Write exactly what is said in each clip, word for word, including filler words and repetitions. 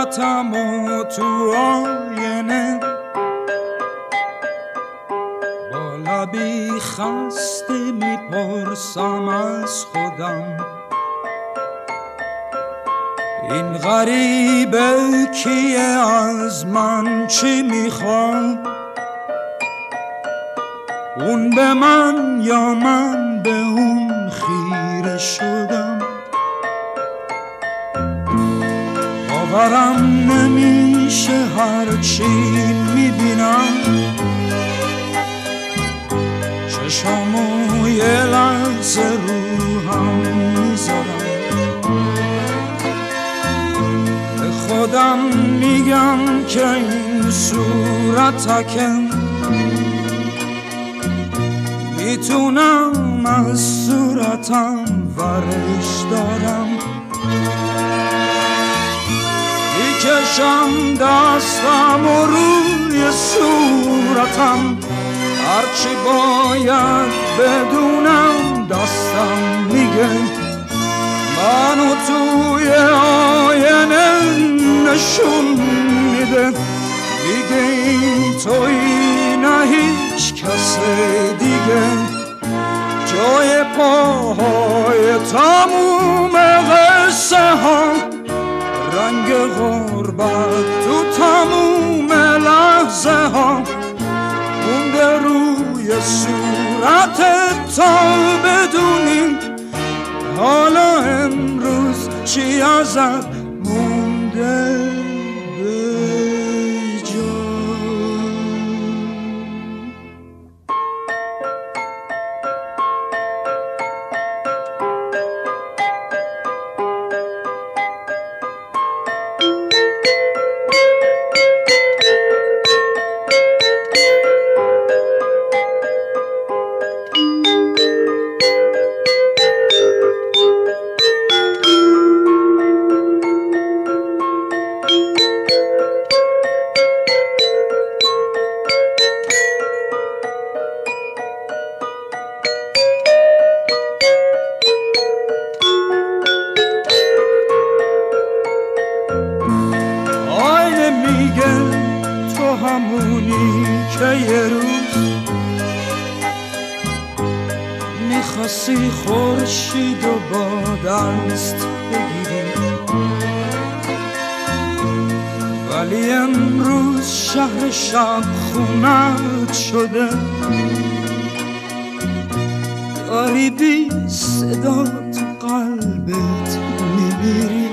صورتم و تو آینه با لبی خسته میپرسم از خودم این غریبه کیه، از من چی میخواد؟ اون به من یا من به اون خیره شدم. باورم نمیشه هرچی میبینم، چشامو یه لحظه رو هم میذارم، به خودم میگم که این صورتکم میتونم از صورتم ورش دارم، میکشم دستم و روی صورتم، هرچی باید بدونم دستم میگه منو توی آینه نشون میده، میگه این تویی نه هیچ کس دیگه، جای پاهای تموم قصه ها، رنگ غربت تو تموم لحظه ها، مونده روی صورتت تا بدونی حالا امروز چی ازت مونده به جا. همونی که یه روز میخواستی خورشید و با دست بگیری، ولی امروز شهر شب خونت شده، داری بی صدا تو قلبت میمیری،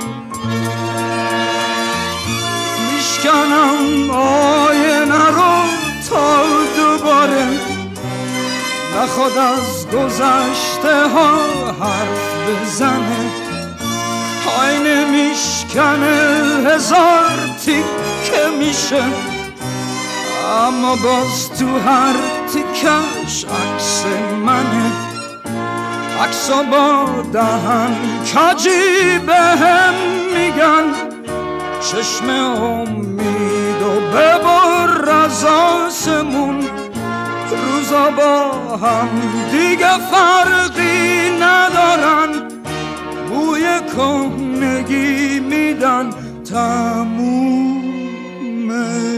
میشکنم آینه رو تا دوباره نخواد از گذشته ها حرف بزنه، آینه میشکنه هزار تیکه میشه، اما باز تو هر تیکش عکس منه، عکسا با دهن کجی به هم میگن چشم امید و ببر از آسمون، روزا با هم دیگه فرقی ندارن، بوی کهنگی میدن تموم